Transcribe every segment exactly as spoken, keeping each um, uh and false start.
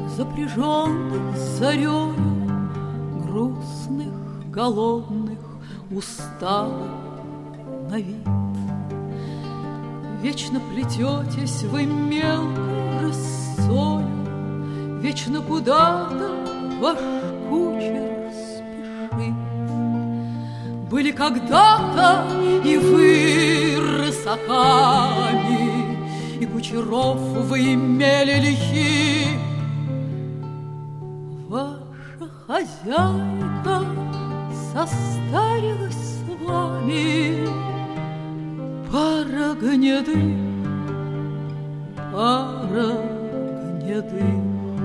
запряженных зарею, грустных, голодных, усталых на вид. Вечно плететесь вы мелкой рысцою, вечно куда-то ваш кучер спешит. Были когда-то и вы рысаками, и кучеров вы имели лихи. Ваша хозяйка состарилась с вами, пара гнедых, пара гнедых.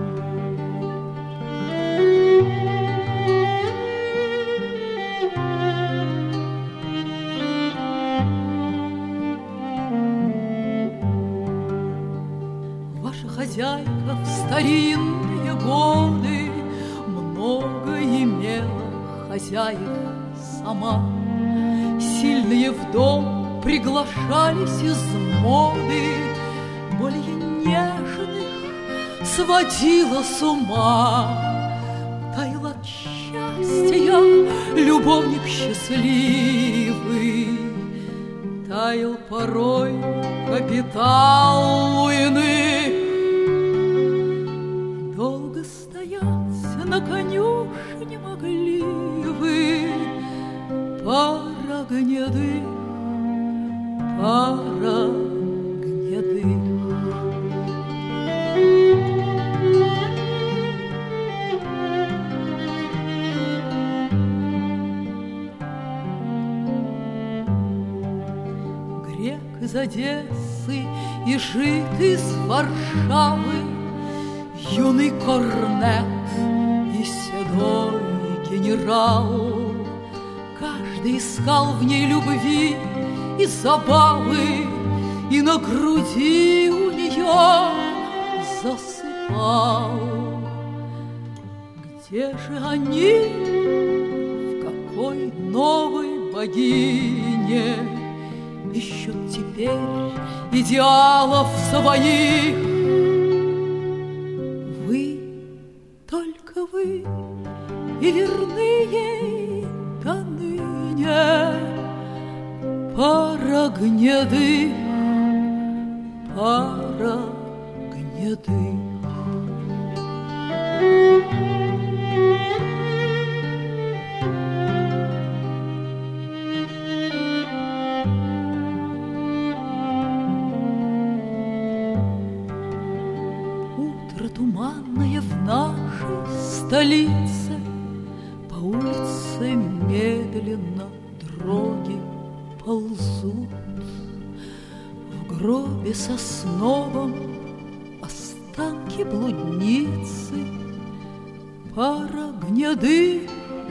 Ваша хозяйка в старинные годы много имела хозяев сама. Сильные в дом приглашались из моды, более нежных сводила с ума. Таял от счастья любовник счастливый, таял порой капитал Луины. Долго стоять на конюшне могли вы, пара гнедых, пара гнедых. Грек из Одессы и жид из Варшавы, юный корнет и седой генерал. Каждый искал в ней любви и забавы, и на груди у нее засыпал. Где же они, в какой новой богине ищут теперь идеалов своих? Вы, только вы, и верны ей до ныне, пара гнедых, пара гнедых. Утро туманное в нашей столице, по улице медленно дроги ползут. В гробе сосновом останки блудницы, пара гнедых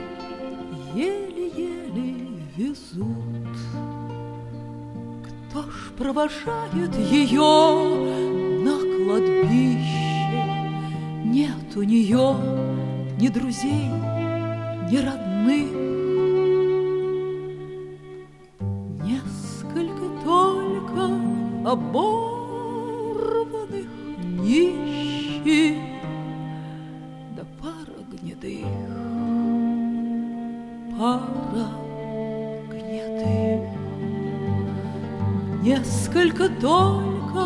еле-еле везут. Кто ж провожает ее на кладбище? Нет у нее ни друзей, ни родных. Несколько только оборванных нищих, да пара гнедых, пара гнедых. Несколько только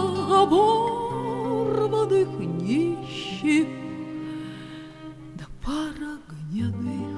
оборванных нищих, да пара гнедых.